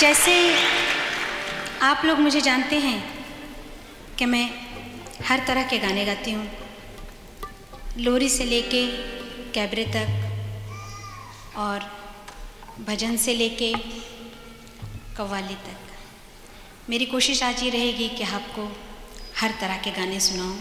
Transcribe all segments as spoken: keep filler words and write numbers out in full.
जैसे आप लोग मुझे जानते हैं कि मैं हर तरह के गाने गाती हूँ, लोरी से लेके कैबरे तक और भजन से लेके कव्वाली तक। मेरी कोशिश आज ये रहेगी कि आपको हर तरह के गाने सुनाऊँ।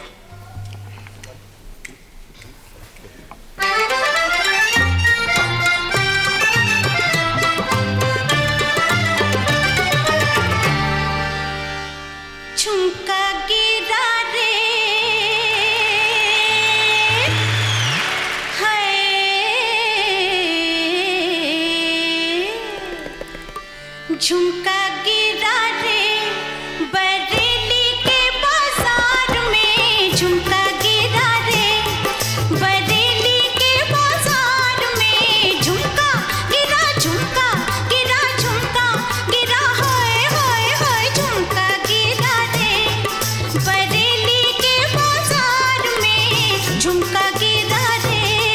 झुमका गिरा रे हाय, झुमका गिरा रे बरेली के बाजार में, झुमका गिरा रे बरेली के बाजार में, झुमका गिरा झुमका गिरा झुमका गिरा हाय हाय हाय, झुमका गिरा बरेली के बाजार में, झुमका गिरा रे।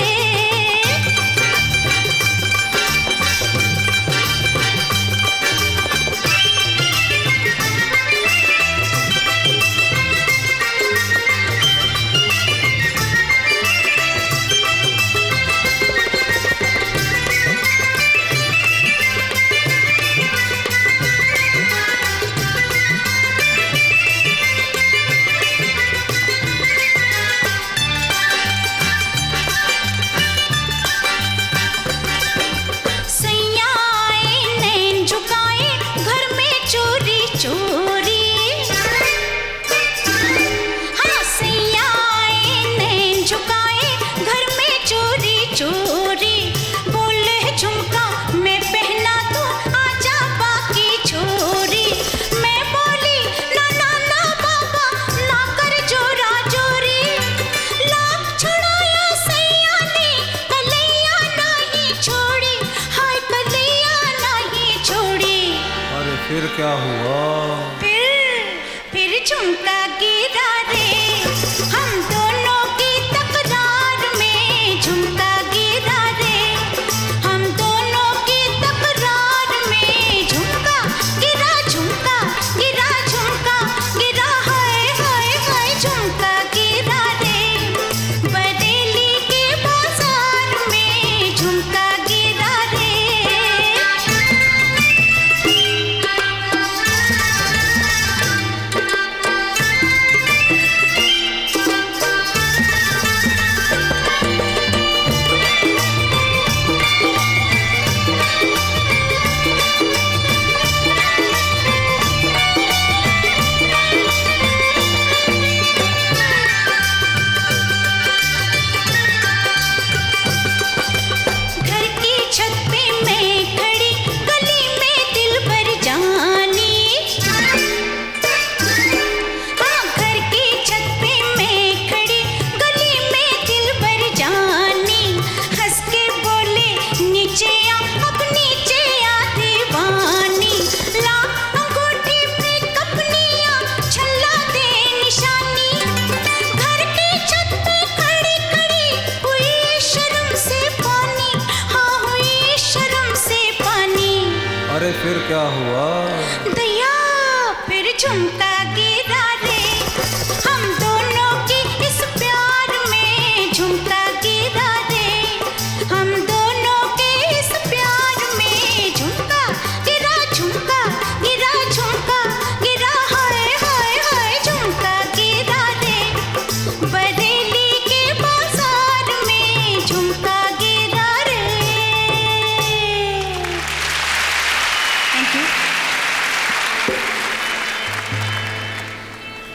फिर क्या हुआ? फिर फिर झुमका गिरा रे, हम दोनों की तकरार में, झुमका गिरा रे, हम दोनों की तकरार में, झुमका गिरा झुमका गिरा झुमका गिरा हाय हाय हाय, झुमका गिरा रे बरेली के बाजार में, झुमका गिरा रे। अरे फिर क्या हुआ? दया फिर झुमका गिरा रे, हम दो